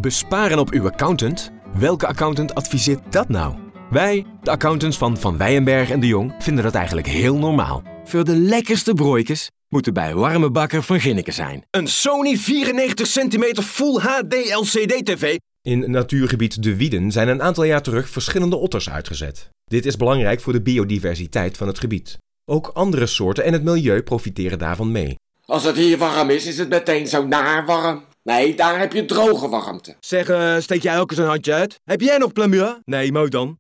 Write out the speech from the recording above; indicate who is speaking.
Speaker 1: Besparen op uw accountant? Welke accountant adviseert dat nou? Wij, de accountants van Van Wijnberg en de Jong, vinden dat eigenlijk heel normaal. Voor de lekkerste broodjes moeten bij Warme Bakker van Ginneken zijn. Een Sony 94 cm Full HD LCD TV.
Speaker 2: In natuurgebied De Wieden zijn een aantal jaar terug verschillende otters uitgezet. Dit is belangrijk voor de biodiversiteit van het gebied. Ook andere soorten en het milieu profiteren daarvan mee.
Speaker 3: Als het hier warm is het meteen zo naar warm. Nee, daar heb je droge warmte.
Speaker 1: Zeg, steek jij ook eens een handje uit? Heb jij nog plamuur? Nee, mooi dan.